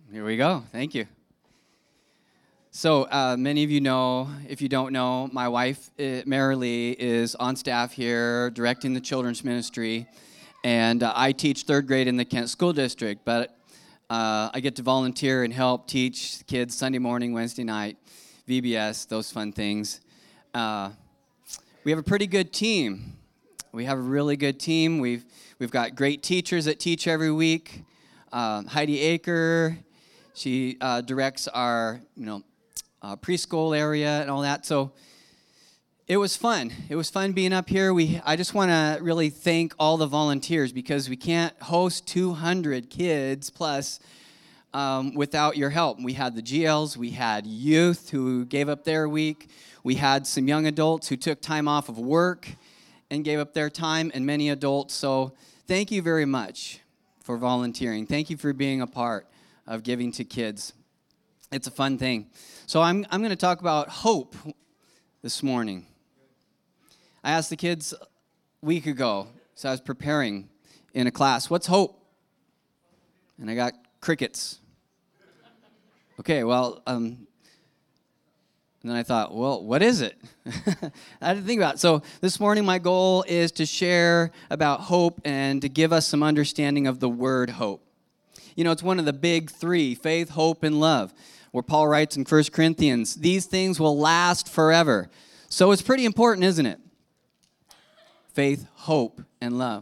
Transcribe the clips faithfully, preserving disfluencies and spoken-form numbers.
Here we go. Thank you. So uh, many of you know, if you don't know, my wife, uh, Marilee, is on staff here directing the children's ministry, and uh, I teach third grade in the Kent School District, but uh, I get to volunteer and help teach kids Sunday morning, Wednesday night, V B S, those fun things. Uh, we have a pretty good team. We have a really good team. We've, we've got great teachers that teach every week. Um, Heidi Aker, she uh, directs our, you know, uh, preschool area and all that. So it was fun. It was fun being up here. We, I just want to really thank all the volunteers because we can't host two hundred kids plus um, without your help. We had the G Ls, we had youth who gave up their week, we had some young adults who took time off of work and gave up their time, and many adults. So thank you very much for volunteering. Thank you for being a part of giving to kids. It's a fun thing. So I'm I'm going to talk about hope this morning. I asked the kids a week ago, so I was preparing in a class, what's hope? And I got crickets. Okay, well, um, and then I thought, well, what is it? I had to think about it. So this morning my goal is to share about hope and to give us some understanding of the word hope. You know, it's one of the big three, faith, hope, and love, where Paul writes in First Corinthians, these things will last forever. So it's pretty important, isn't it? Faith, hope, and love.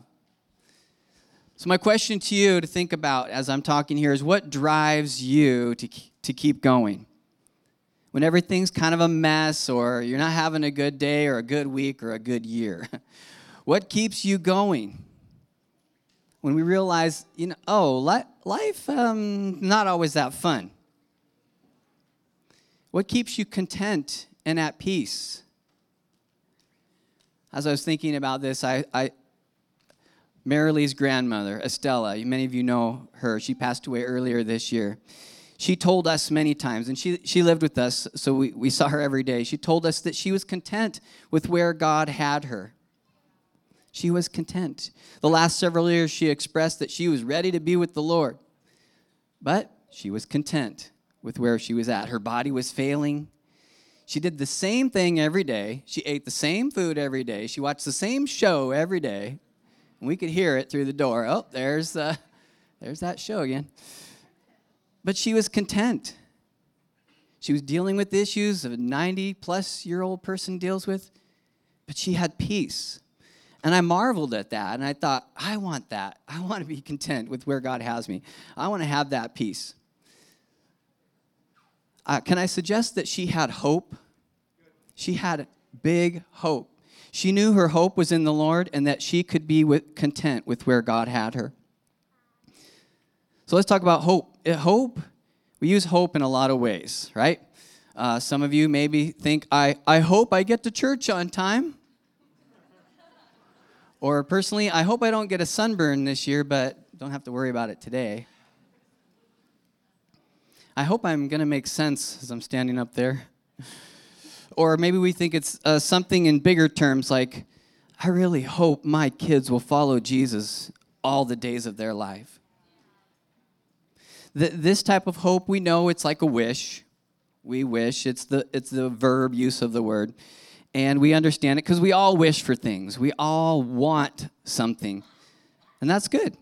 So my question to you to think about as I'm talking here is what drives you to, to keep going? When everything's kind of a mess or you're not having a good day or a good week or a good year. What keeps you going? When we realize, you know, oh, li- life um, not always that fun. What keeps you content and at peace? As I was thinking about this, I, I Marilee's grandmother, Estella, many of you know her. She passed away earlier this year. She told us many times, and she, she lived with us, so we, we saw her every day. She told us that she was content with where God had her. She was content. The last several years, she expressed that she was ready to be with the Lord. But she was content with where she was at. Her body was failing. She did the same thing every day. She ate the same food every day. She watched the same show every day. And we could hear it through the door. Oh, there's, uh, there's that show again. But she was content. She was dealing with issues a ninety-plus-year-old person deals with, but she had peace. And I marveled at that, and I thought, I want that. I want to be content with where God has me. I want to have that peace. Uh, can I suggest that she had hope? She had big hope. She knew her hope was in the Lord and that she could be with, content with where God had her. So let's talk about hope. Hope, we use hope in a lot of ways, right? Uh, some of you maybe think, I, I hope I get to church on time. Or personally, I hope I don't get a sunburn this year, but don't have to worry about it today. I hope I'm going to make sense as I'm standing up there. Or maybe we think it's uh, something in bigger terms, like, I really hope my kids will follow Jesus all the days of their life. Th- this type of hope, we know it's like a wish. We wish. It's the it's the verb use of the word. And we understand it because we all wish for things. We all want something. And that's good.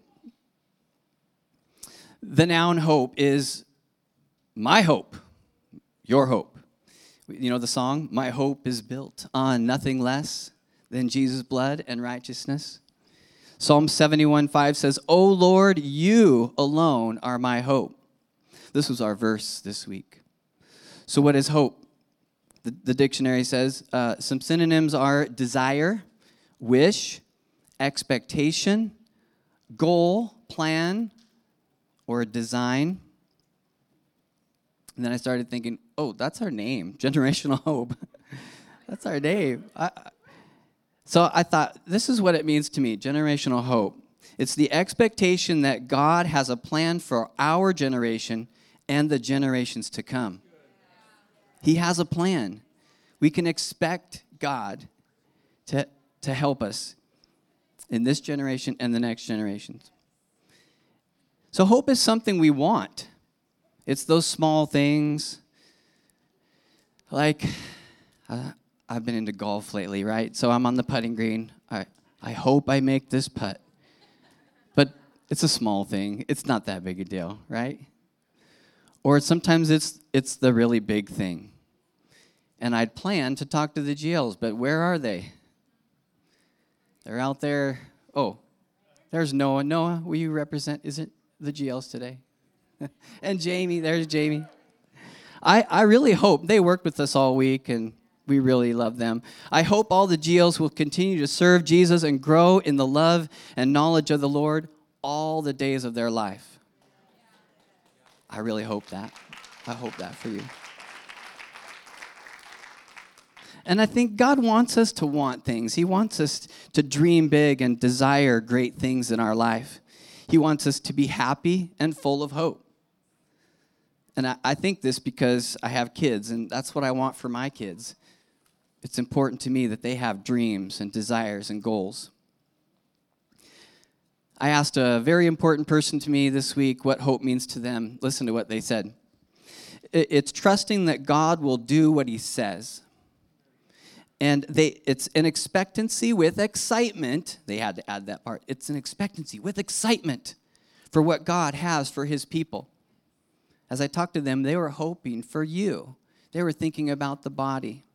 The noun hope is my hope, your hope. You know the song, my hope is built on nothing less than Jesus' blood and righteousness. Psalm seventy-one five says, O Lord, you alone are my hope. This was our verse this week. So what is hope? The, the dictionary says uh, some synonyms are desire, wish, expectation, goal, plan, or design. And then I started thinking, oh, that's our name, Generational Hope. That's our name. I, so I thought, this is what it means to me, generational hope. It's the expectation that God has a plan for our generation and the generations to come. He has a plan. We can expect God to, to help us in this generation and the next generations. So hope is something we want. It's those small things. Like, uh, I've been into golf lately, right? So I'm on the putting green. I, I hope I make this putt. But it's a small thing. It's not that big a deal, right? Or sometimes it's it's the really big thing. And I'd planned to talk to the G Ls, but where are they? They're out there. Oh, there's Noah. Noah, will you represent, is it the G Ls today? And Jamie, there's Jamie. I, I really hope, they worked with us all week, and we really love them. I hope all the G Ls will continue to serve Jesus and grow in the love and knowledge of the Lord all the days of their life. I really hope that. I hope that for you. And I think God wants us to want things. He wants us to dream big and desire great things in our life. He wants us to be happy and full of hope. And I, I think this because I have kids, and that's what I want for my kids. It's important to me that they have dreams and desires and goals. I asked a very important person to me this week what hope means to them. Listen to what they said. It's trusting that God will do what he says. And they, it's an expectancy with excitement. They had to add that part. It's an expectancy with excitement for what God has for his people. As I talked to them, they were hoping for you. They were thinking about the body.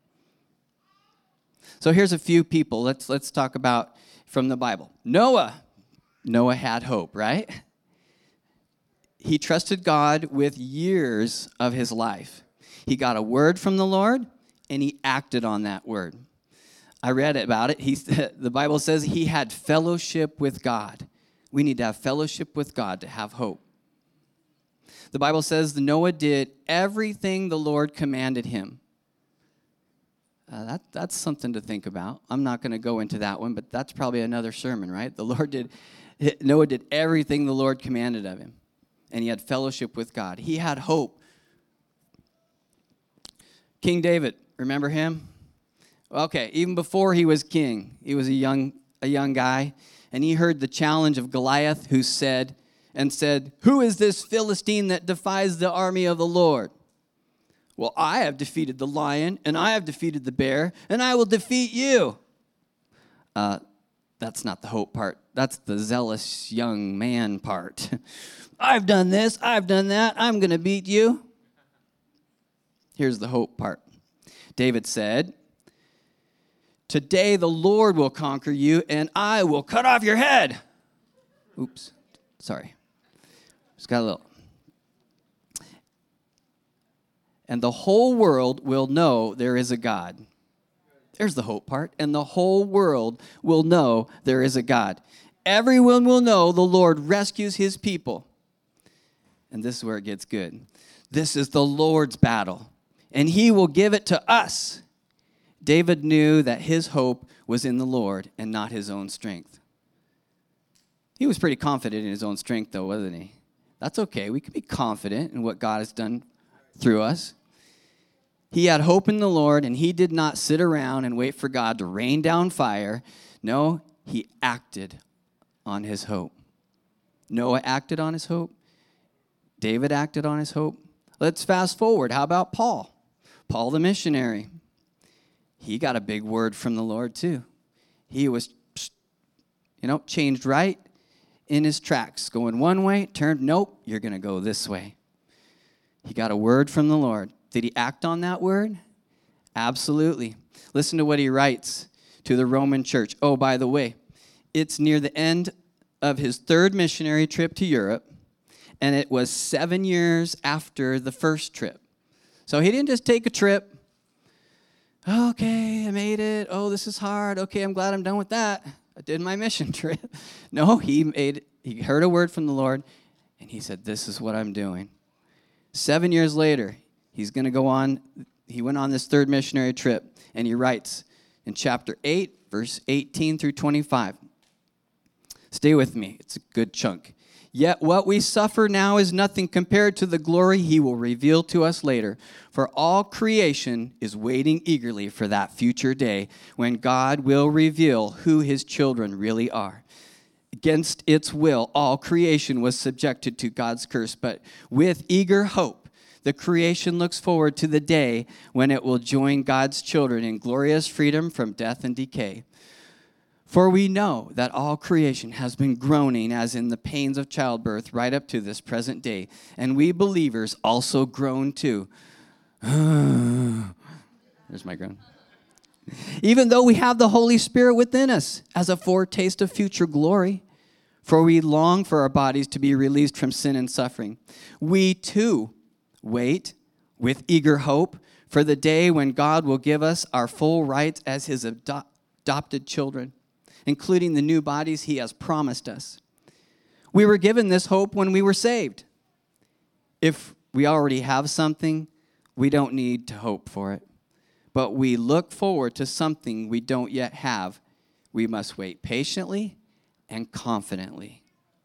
So here's a few people. Let's, let's talk about from the Bible. Noah. Noah had hope, right? He trusted God with years of his life. He got a word from the Lord, and he acted on that word. I read about it. He, the Bible says he had fellowship with God. We need to have fellowship with God to have hope. The Bible says that Noah did everything the Lord commanded him. Uh, that, that's something to think about. I'm not going to go into that one, but that's probably another sermon, right? The Lord did, Noah did everything the Lord commanded of him, and he had fellowship with God. He had hope. King David, remember him? Okay, even before he was king, he was a young a young guy, and he heard the challenge of Goliath, who said and said, "Who is this Philistine that defies the army of the Lord? Well, I have defeated the lion, and I have defeated the bear, and I will defeat you." Uh, that's not the hope part. That's the zealous young man part. I've done this, I've done that, I'm going to beat you. Here's the hope part. David said, "Today the Lord will conquer you, and I will cut off your head." Oops, sorry. Just got a little. "And the whole world will know there is a God." There's the hope part. And the whole world will know there is a God. Everyone will know the Lord rescues his people. And this is where it gets good. This is the Lord's battle, and he will give it to us. David knew that his hope was in the Lord and not his own strength. He was pretty confident in his own strength, though, wasn't he? That's okay. We can be confident in what God has done through us. He had hope in the Lord, and he did not sit around and wait for God to rain down fire. No, he acted on his hope. Noah acted on his hope. David acted on his hope. Let's fast forward. How about Paul? Paul the missionary. He got a big word from the Lord too. He was, you know, changed right in his tracks. Going one way, turned, nope, you're going to go this way. He got a word from the Lord. Did he act on that word? Absolutely. Listen to what he writes to the Roman church. Oh, by the way, it's near the end of his third missionary trip to Europe, and it was seven years after the first trip. So he didn't just take a trip. Okay, I made it. Oh, this is hard. Okay, I'm glad I'm done with that. I did my mission trip. No, he made. He heard a word from the Lord, and he said, "This is what I'm doing." Seven years later, he's going to go on. He went on this third missionary trip, and he writes in chapter eight, verse eighteen through twenty-five. Stay with me. It's a good chunk. "Yet what we suffer now is nothing compared to the glory he will reveal to us later. For all creation is waiting eagerly for that future day when God will reveal who his children really are." against its will, all creation was subjected to God's curse. But with eager hope, the creation looks forward to the day when it will join God's children in glorious freedom from death and decay. For we know that all creation has been groaning as in the pains of childbirth right up to this present day. And we believers also groan too. There's my groan. Even though we have the Holy Spirit within us as a foretaste of future glory, for we long for our bodies to be released from sin and suffering. We too wait with eager hope for the day when God will give us our full rights as his ado- adopted children, including the new bodies he has promised us. We were given this hope when we were saved. If we already have something, we don't need to hope for it. But we look forward to something we don't yet have. We must wait patiently and confidently.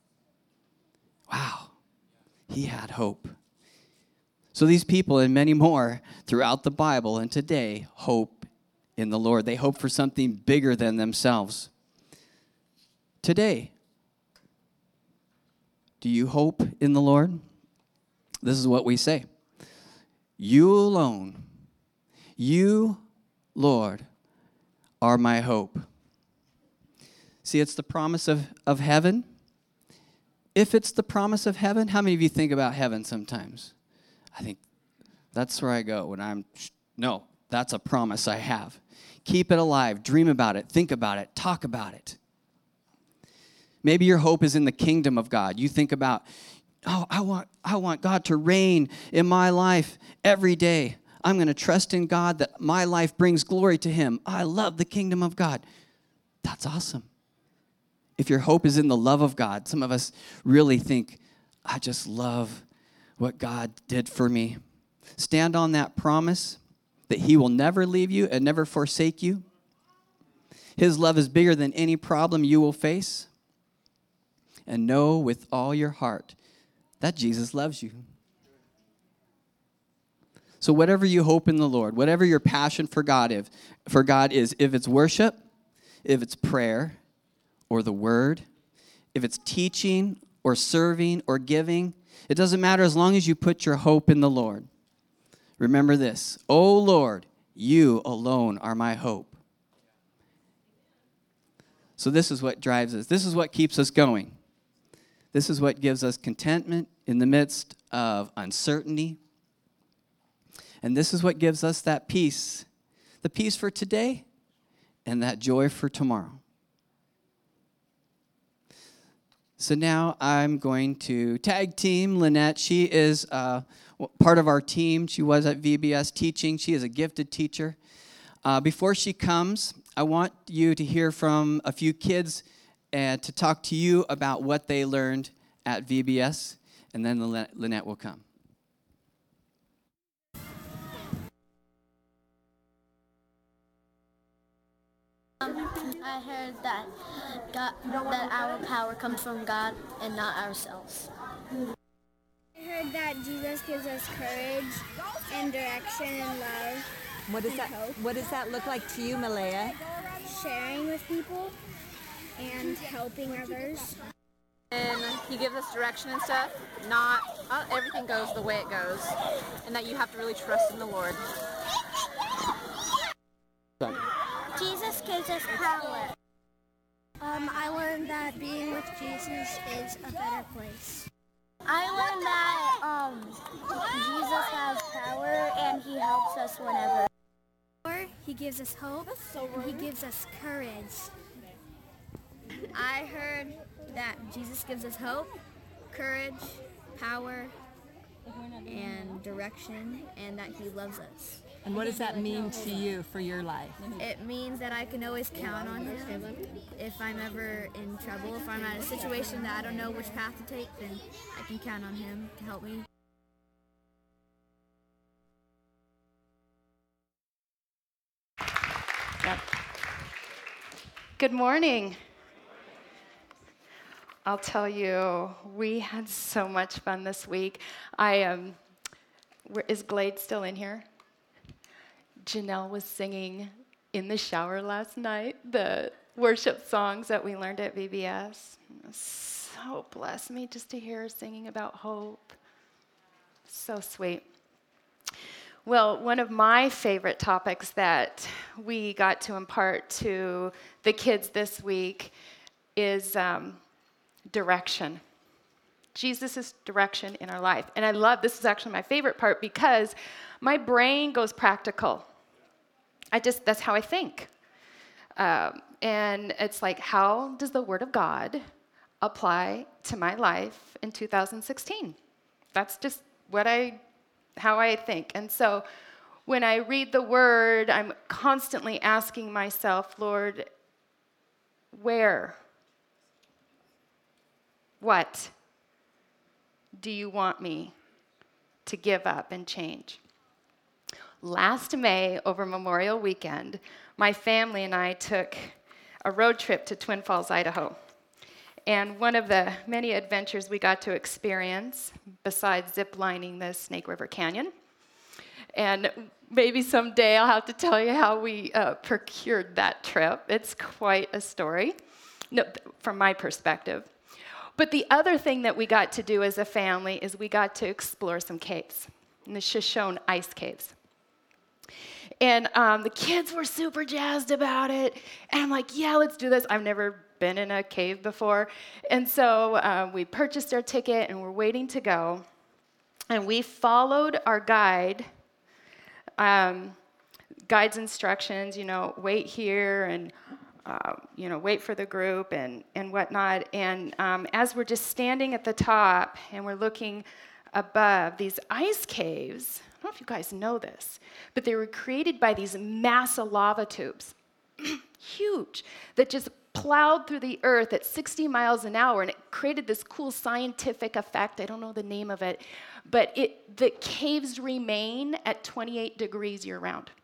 Wow, he had hope. So these people and many more throughout the Bible and today hope in the Lord. They hope for something bigger than themselves. Today, do you hope in the Lord? This is what we say. You alone, you, Lord, are my hope. See, it's the promise of, of heaven. If it's the promise of heaven, how many of you think about heaven sometimes? I think that's where I go when I'm, no, that's a promise I have. Keep it alive, dream about it, think about it, talk about it. Maybe your hope is in the kingdom of God. You think about, oh, I want, I want God to reign in my life every day. I'm going to trust in God that my life brings glory to him. I love the kingdom of God. That's awesome. If your hope is in the love of God, some of us really think, I just love what God did for me. Stand on that promise that he will never leave you and never forsake you. His love is bigger than any problem you will face. And know with all your heart that Jesus loves you. So whatever you hope in the Lord, whatever your passion for God is, for God is, if it's worship, if it's prayer or the word, if it's teaching or serving or giving, it doesn't matter as long as you put your hope in the Lord. Remember this, O Lord, you alone are my hope. So this is what drives us. This is what keeps us going. This is what gives us contentment in the midst of uncertainty. And this is what gives us that peace, the peace for today and that joy for tomorrow. So now I'm going to tag team Lynette. She is uh, part of our team. She was at V B S teaching. She is a gifted teacher. Uh, before she comes, I want you to hear from a few kids and to talk to you about what they learned at V B S, and then Lynette will come. Um, I heard that God, that our power comes from God and not ourselves. I heard that Jesus gives us courage and direction and love. What does that hope. What does that look like to you, Malaya? Sharing with people and helping others. And he gives us direction and stuff. Not, not everything goes the way it goes, and that you have to really trust in the Lord. Jesus gives us power. Um, I learned that being with Jesus is a better place. I learned that um, Jesus has power and he helps us whenever. He gives us hope. And he gives us courage. I heard that Jesus gives us hope, courage, power, and direction, and that he loves us. And what does that mean to you for your life? It means that I can always count on him if I'm ever in trouble. If I'm at a situation that I don't know which path to take, then I can count on him to help me. Yep. Good morning. I'll tell you, we had so much fun this week. I um, is Glade still in here? Janelle was singing in the shower last night the worship songs that we learned at V B S. It so blessed me just to hear her singing about hope. So sweet. Well, one of my favorite topics that we got to impart to the kids this week is um, direction. Jesus' direction in our life. And I love, this is actually my favorite part because my brain goes practical. I just, that's how I think. Um, and it's like, how does the Word of God apply to my life in two thousand sixteen? That's just what I, how I think. And so when I read the Word, I'm constantly asking myself, Lord, where? What do you want me to give up and change? Last May, over Memorial Weekend, my family and I took a road trip to Twin Falls, Idaho. And one of the many adventures we got to experience, besides zip-lining the Snake River Canyon, and maybe someday I'll have to tell you how we uh, procured that trip. It's quite a story, no, from my perspective. But the other thing that we got to do as a family is we got to explore some caves, in the Shoshone ice caves. And um, the kids were super jazzed about it. And I'm like, yeah, let's do this. I've never been in a cave before. And so uh, we purchased our ticket and we're waiting to go. And we followed our guide, um, guide's instructions, you know, wait here and, uh, you know, wait for the group and, and whatnot. And um, as we're just standing at the top and we're looking above these ice caves, I don't know if you guys know this, but they were created by these massive lava tubes, huge, that just plowed through the earth at sixty miles an hour, and it created this cool scientific effect. I don't know the name of it, but it, the caves remain at twenty-eight degrees year-round.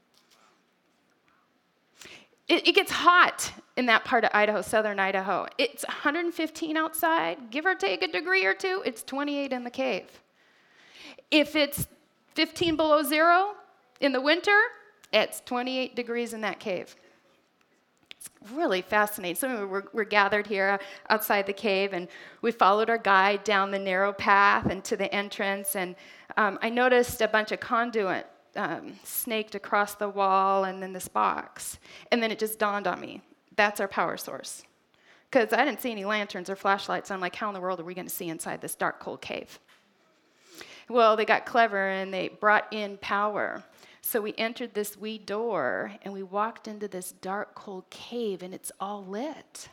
It, it gets hot in that part of Idaho, southern Idaho. It's one hundred fifteen outside, give or take a degree or two. It's twenty-eight in the cave. If it's fifteen below zero in the winter, it's twenty-eight degrees in that cave. It's really fascinating. So we're, we're gathered here outside the cave, and we followed our guide down the narrow path and to the entrance. And um, I noticed a bunch of conduit um, snaked across the wall and then this box. And then it just dawned on me, that's our power source. Because I didn't see any lanterns or flashlights. I'm like, how in the world are we going to see inside this dark, cold cave? Well, they got clever and they brought in power. So we entered this wee door and we walked into this dark, cold cave, and it's all lit.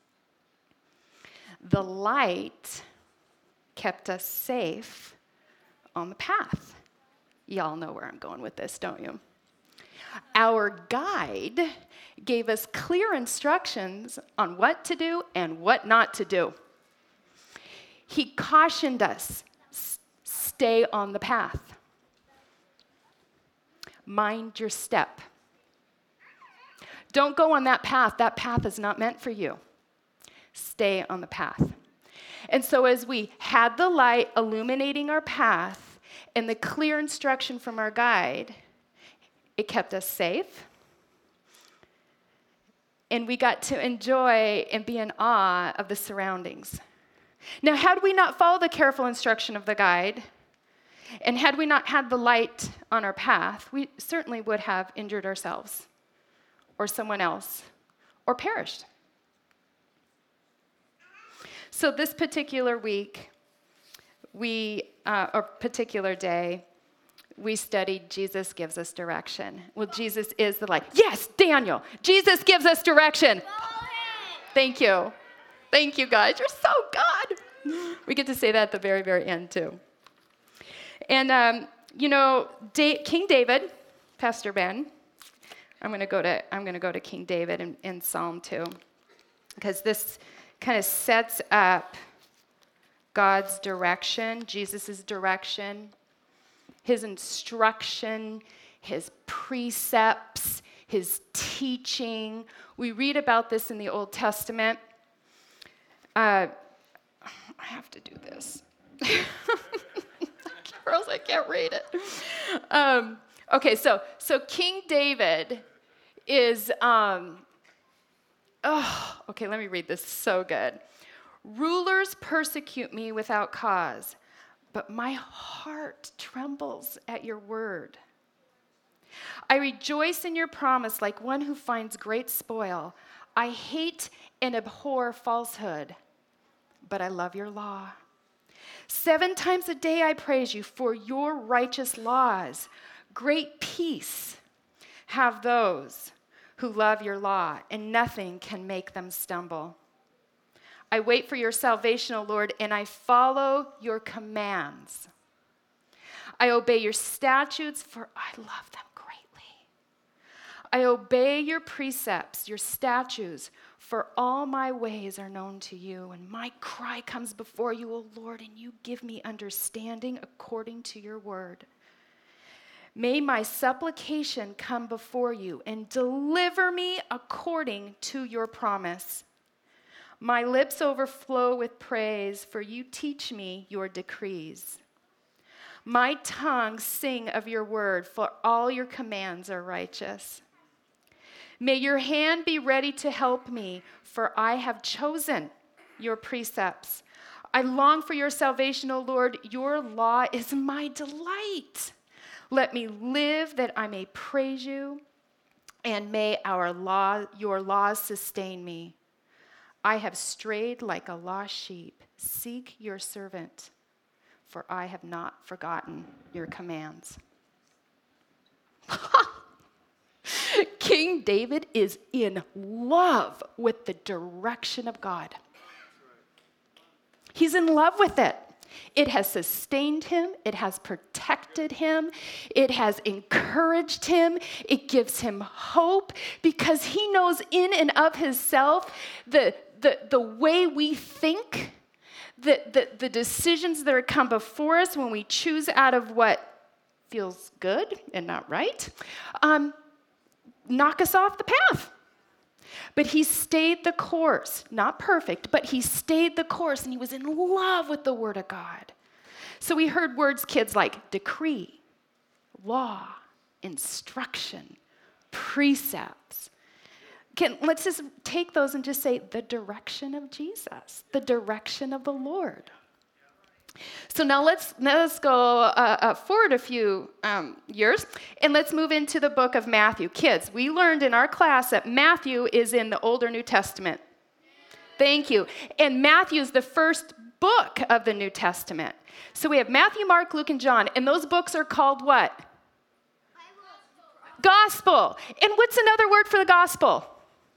The light kept us safe on the path. Y'all know where I'm going with this, don't you? Our guide gave us clear instructions on what to do and what not to do. He cautioned us, stay on the path. Mind your step. Don't go on that path. That path is not meant for you. Stay on the path. And so as we had the light illuminating our path and the clear instruction from our guide, it kept us safe. And we got to enjoy and be in awe of the surroundings. Now, had we not followed the careful instruction of the guide, and had we not had the light on our path, we certainly would have injured ourselves or someone else or perished. So this particular week, we, uh, or particular day, we studied Jesus gives us direction. Well, Jesus is the light. Yes, Daniel, Jesus gives us direction. Thank you. Thank you, guys. You're so good. We get to say that at the very, very end, too. And, um, you know, da- King David, Pastor Ben, I'm going to go to I'm going to go to King David in, in Psalm two, because this kind of sets up God's direction, Jesus' direction, his instruction, his precepts, his teaching. We read about this in the Old Testament. Uh, I have to do this. Or else I can't read it. Um, okay, so so King David is um, Oh, okay, let me read this. So good. Rulers persecute me without cause, but my heart trembles at your word. I rejoice in your promise like one who finds great spoil. I hate and abhor falsehood, but I love your law. Seven times a day I praise you for your righteous laws. Great peace have those who love your law, and nothing can make them stumble. I wait for your salvation, O Lord, and I follow your commands. I obey your statutes, for I love them greatly. I obey your precepts, your statutes, for all my ways are known to you, and my cry comes before you, O Lord, and you give me understanding according to your word. May my supplication come before you and deliver me according to your promise. My lips overflow with praise, for you teach me your decrees. My tongue sing of your word, for all your commands are righteous. May your hand be ready to help me, for I have chosen your precepts. I long for your salvation, O Lord. Your law is my delight. Let me live that I may praise you, and may our law, your laws sustain me. I have strayed like a lost sheep. Seek your servant, for I have not forgotten your commands. King David is in love with the direction of God. He's in love with it. It has sustained him. It has protected him. It has encouraged him. It gives him hope because he knows in and of himself the, the, the way we think, the, the, the decisions that are come before us when we choose out of what feels good and not right, um, knock us off the path. But he stayed the course, not perfect, but he stayed the course, and he was in love with the word of God. So we heard words, kids, like decree, law, instruction, precepts. Can, let's just take those and just say the direction of Jesus, the direction of the Lord. So now let's, now let's go uh, uh, forward a few um, years, and let's move into the book of Matthew. Kids, we learned in our class that Matthew is in the Old or New Testament. Thank you. And Matthew is the first book of the New Testament. So we have Matthew, Mark, Luke, and John, and those books are called what? Gospel. And what's another word for the gospel?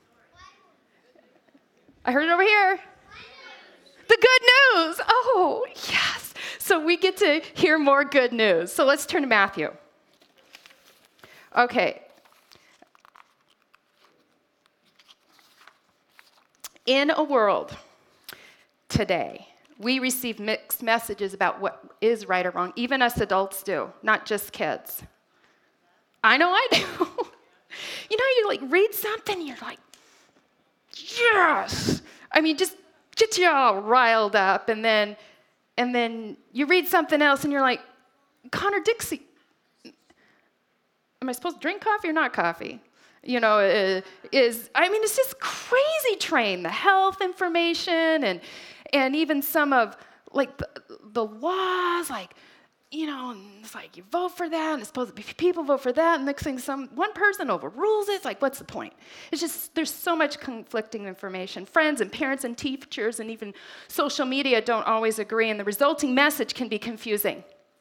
I heard it over here. The good news. Oh, yes. So we get to hear more good news. So let's turn to Matthew. Okay. In a world today, we receive mixed messages about what is right or wrong. Even us adults do, not just kids. I know I do. You know, you like read something, you're like, yes. I mean, just get you all riled up, and then and then you read something else, and you're like, contradicts. Am I supposed to drink coffee or not coffee? You know, uh, is I mean, it's just crazy train. The health information, and and even some of like the, the laws, like. You know, and it's like you vote for that, and it's supposed to be people vote for that, and next thing some one person overrules it. It's like, what's the point? It's just there's so much conflicting information. Friends and parents and teachers and even social media don't always agree, and the resulting message can be confusing.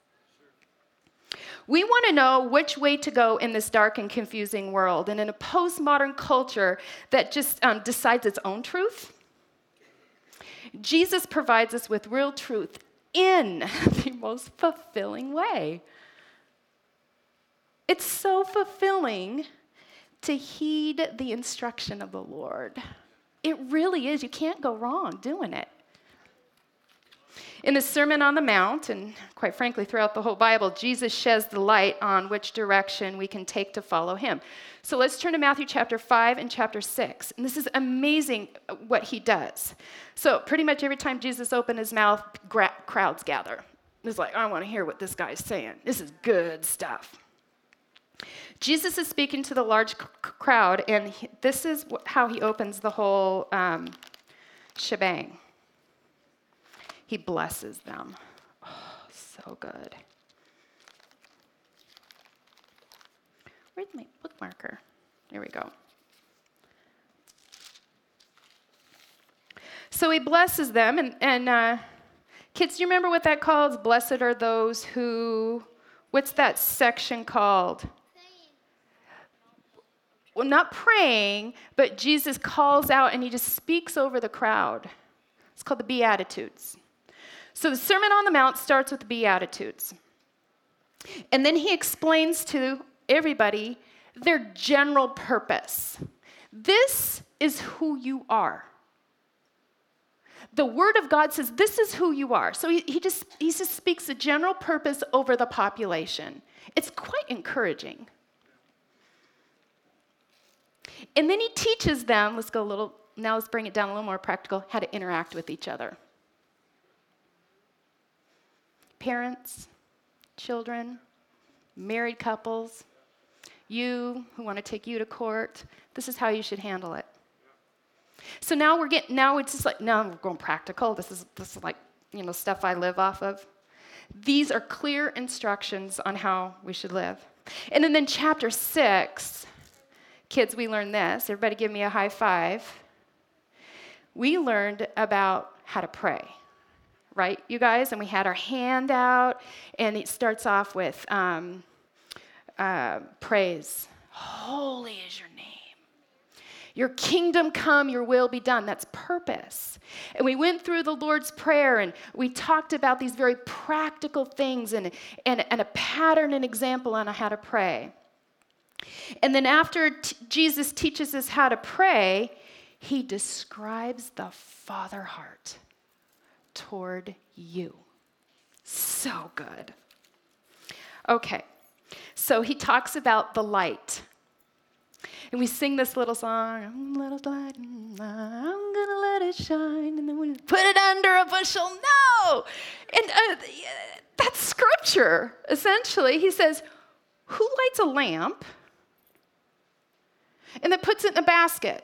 We want to know which way to go in this dark and confusing world, and in a postmodern culture that just um, decides its own truth. Jesus provides us with real truth in the most fulfilling way. It's so fulfilling to heed the instruction of the Lord. It really is. You can't go wrong doing it. In the Sermon on the Mount, and quite frankly throughout the whole Bible, Jesus sheds the light on which direction we can take to follow him. So let's turn to Matthew chapter five and chapter six. And this is amazing what he does. So pretty much every time Jesus opened his mouth, gra- crowds gather. It's like, I want to hear what this guy's saying. This is good stuff. Jesus is speaking to the large c- crowd, and he, this is wh- how he opens the whole um, shebang. He blesses them. Oh, so good. Where's my bookmarker? Here we go. So he blesses them, and, and uh, kids, do you remember what that called? Blessed are those who, what's that section called? Well, not praying, but Jesus calls out and he just speaks over the crowd. It's called the Beatitudes. So the Sermon on the Mount starts with the Beatitudes. And then he explains to everybody their general purpose. This is who you are. The Word of God says this is who you are. So he, he, just, he just speaks a general purpose over the population. It's quite encouraging. And then he teaches them, let's go a little, now let's bring it down a little more practical, how to interact with each other. Parents, children, married couples, you who want to take you to court, this is how you should handle it. So now we're getting, now it's just like, now we're going practical. This is, this is like, you know, stuff I live off of. These are clear instructions on how we should live. And then in chapter six, kids, we learned this. Everybody give me a high five. We learned about how to pray, right, you guys? And we had our hand out, and it starts off with um, uh, praise. Holy is your name. Your kingdom come, your will be done. That's purpose. And we went through the Lord's Prayer, and we talked about these very practical things and, and, and a pattern and example on how to pray. And then after t- Jesus teaches us how to pray, he describes the Father heart toward you. So good. Okay, so he talks about the light. And we sing this little song, I'm a little light, I'm gonna let it shine, and then we put it under a bushel. No! And uh, that's scripture, essentially. He says, who lights a lamp and then puts it in a basket?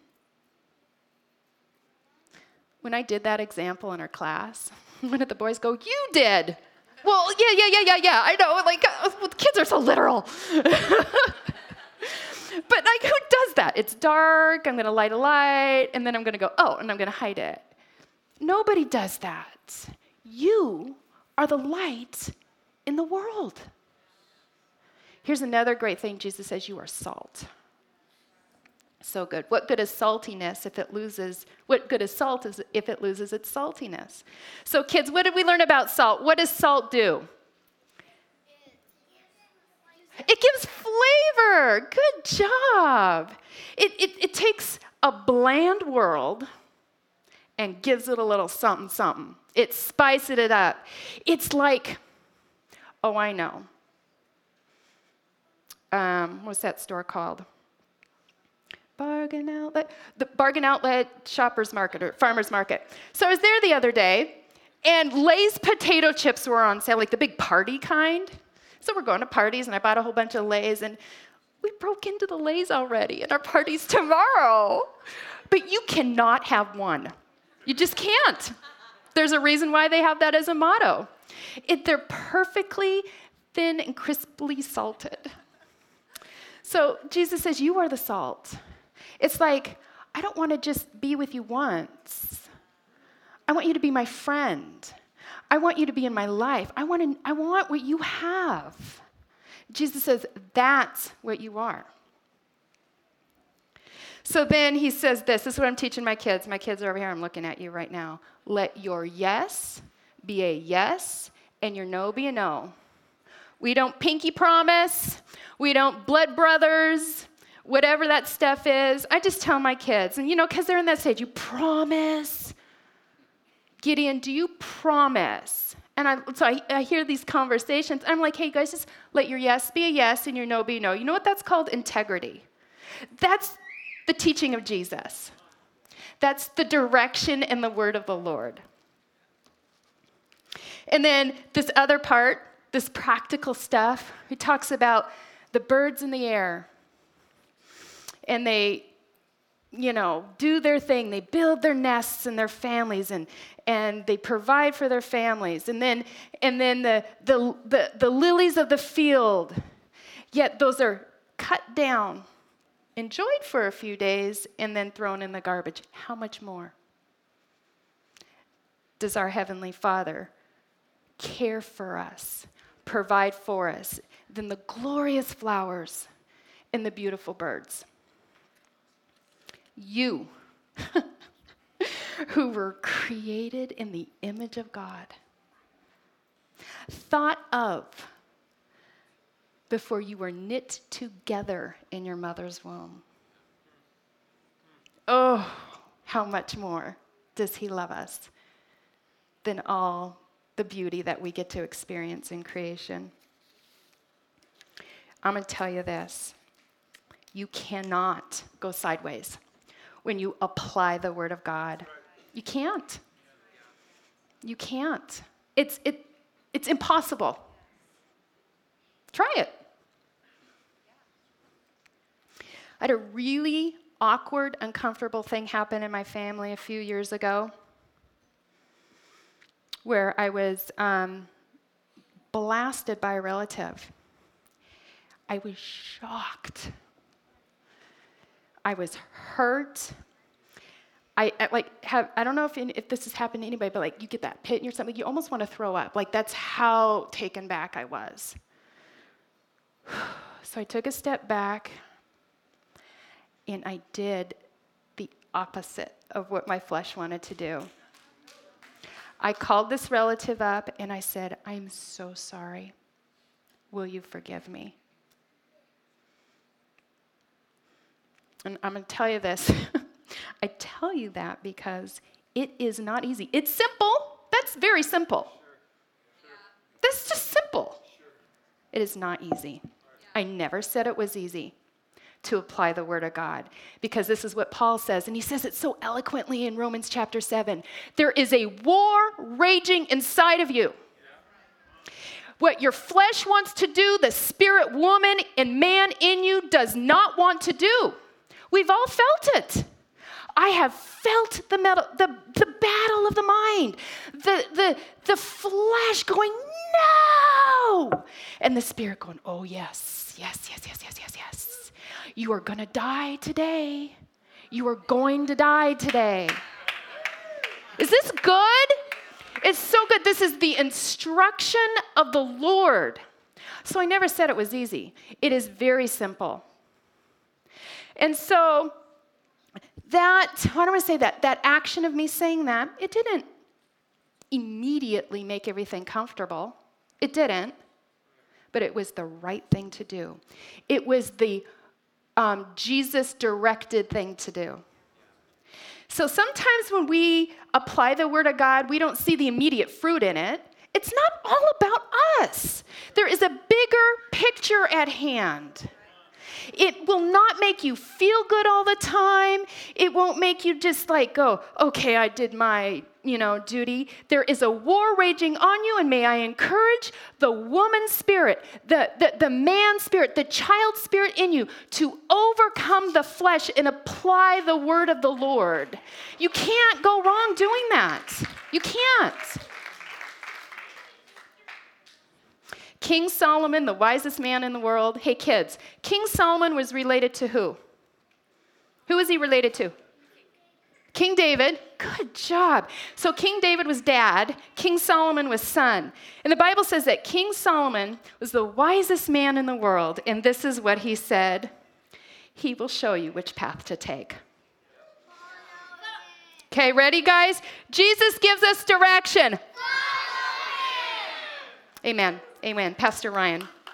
When I did that example in our class, one of the boys go, you did. Well, yeah, yeah, yeah, yeah, yeah, I know, like, uh, well, kids are so literal. But like, who does that? It's dark, I'm gonna light a light, and then I'm gonna go, oh, and I'm gonna hide it. Nobody does that. You are the light in the world. Here's another great thing Jesus says, you are salt. So good. What good is saltiness if it loses, what good is salt is if it loses its saltiness? So kids, what did we learn about salt? What does salt do? It gives flavor. Good job. It, it, it takes a bland world and gives it a little something, something. It spices it up. It's like, oh, I know. Um, what's that store called? Bargain Outlet. The Bargain Outlet Shoppers Market or Farmers Market. So I was there the other day, and Lay's potato chips were on sale, like the big party kind. So we're going to parties, and I bought a whole bunch of Lay's, and we broke into the Lay's already, and our party's tomorrow. But you cannot have one. You just can't. There's a reason why they have that as a motto. It, they're perfectly thin and crisply salted. So Jesus says, you are the salt. It's like, I don't want to just be with you once. I want you to be my friend. I want you to be in my life. I want to, I want what you have. Jesus says, that's what you are. So then he says this. This is what I'm teaching my kids. My kids are over here. I'm looking at you right now. Let your yes be a yes and your no be a no. We don't pinky promise. We don't blood brothers, whatever that stuff is. I just tell my kids, and you know, because they're in that stage, you promise. Gideon, do you promise? And I, so I, I hear these conversations. I'm like, hey, guys, just let your yes be a yes and your no be a no. You know what that's called? Integrity. That's the teaching of Jesus. That's the direction and the word of the Lord. And then this other part, this practical stuff, he talks about the birds in the air. And they, you know, do their thing. They build their nests and their families, and and they provide for their families. And then and then the the the, the lilies of the field, yet those are cut down, enjoyed for a few days, and then thrown in the garbage. How much more does our Heavenly Father care for us, provide for us, than the glorious flowers and the beautiful birds? You, who were created in the image of God, thought of before you were knit together in your mother's womb. Oh, how much more does he love us than all the beauty that we get to experience in creation? I'm going to tell you this. You cannot go sideways when you apply the Word of God. You can't. You can't. It's, it, it's impossible. Try it. I had a really awkward, uncomfortable thing happen in my family a few years ago where I was um, blasted by a relative. I was shocked. I was hurt. I, I like have I don't know if in, if this has happened to anybody, but like you get that pit in your stomach, you almost want to throw up. Like that's how taken back I was. So I took a step back, and I did the opposite of what my flesh wanted to do. I called this relative up and I said, "I'm so sorry. Will you forgive me?" And I'm going to tell you this. I tell you that because it is not easy. It's simple. That's very simple. That's just simple. It is not easy. I never said it was easy to apply the Word of God, because this is what Paul says, and he says it so eloquently in Romans chapter seven. There is a war raging inside of you. What your flesh wants to do, the spirit woman and man in you does not want to do. We've all felt it. I have felt the, metal, the, the battle of the mind, the, the, the flesh going, no, and the spirit going, oh, yes, yes, yes, yes, yes, yes, yes. You are going to die today. You are going to die today. Is this good? It's so good. This is the instruction of the Lord. So I never said it was easy. It is very simple. And so that, why don't I say that? That action of me saying that, it didn't immediately make everything comfortable. It didn't. But it was the right thing to do. It was the um, Jesus-directed thing to do. So sometimes when we apply the Word of God, we don't see the immediate fruit in it. It's not all about us. There is a bigger picture at hand. It will not make you feel good all the time. It won't make you just like go, okay, I did my, you know, duty. There is a war raging on you, and may I encourage the woman spirit, the, the, the man spirit, the child spirit in you to overcome the flesh and apply the word of the Lord. You can't go wrong doing that. You can't. King Solomon, the wisest man in the world. Hey, kids, King Solomon was related to who? Who was he related to? King David. Good job. So King David was dad. King Solomon was son. And the Bible says that King Solomon was the wisest man in the world. And this is what he said. He will show you which path to take. Okay, ready, guys? Jesus gives us direction. Amen. Amen. Pastor Ryan.